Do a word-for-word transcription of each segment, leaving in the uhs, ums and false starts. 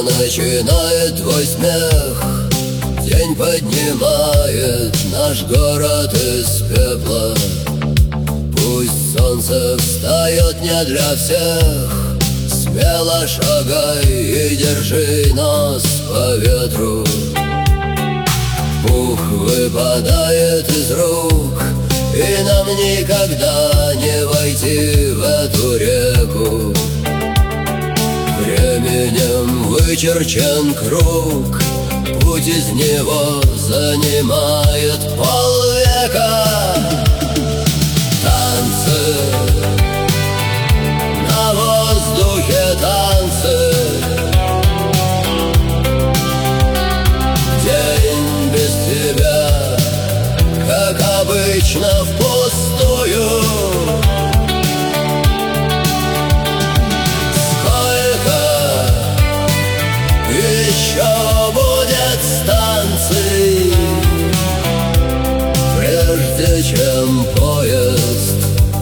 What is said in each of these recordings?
начинает твой смех, день поднимает наш город из пепла. Пусть солнце встает не для всех, смело шагай и держи нос по ветру. Пух выпадает из рук, и нам никогда не войти в эту реку. Временем вычерчен круг, путь из него занимает полвека. Танцы, на воздухе танцы, день без тебя, как обычно, впустую. Еще будет станций, прежде чем поезд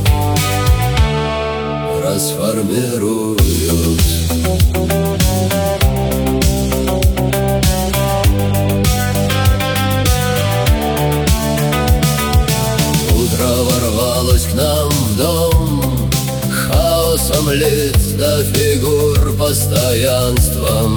расформируют. Утро ворвалось к нам в дом, хаосом лиц до фигур, постоянством.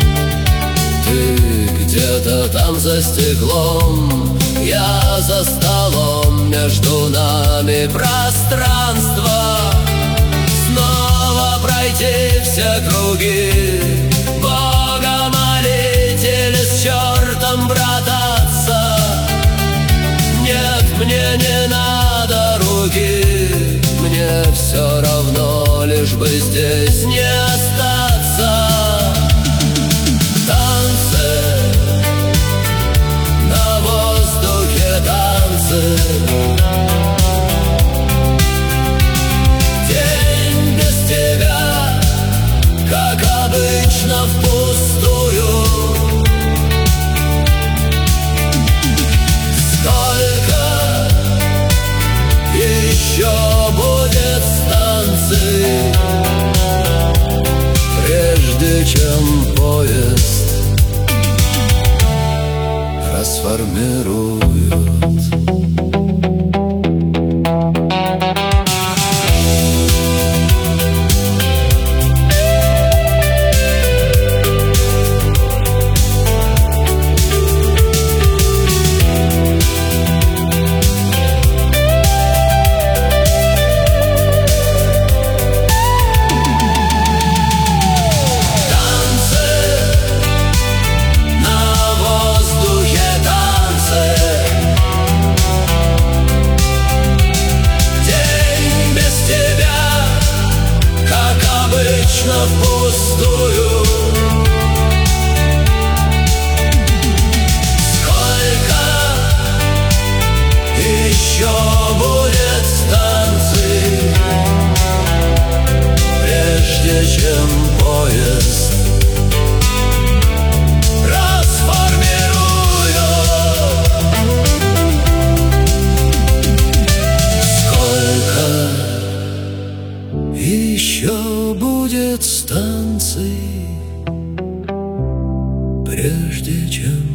Ты где-то там за стеклом, я за столом, между нами пространство. Снова пройти все круги, Бога молить или с чертом брататься. Нет, мне не надо руки, мне все равно, лишь бы здесь не остаться. День без тебя, как обычно, впустую. Сколько еще будет станций, прежде чем поезд расформируют? Впустую. Сколько еще будет станций, прежде чем поезд расформируют? Сколько еще будет станций, прежде чем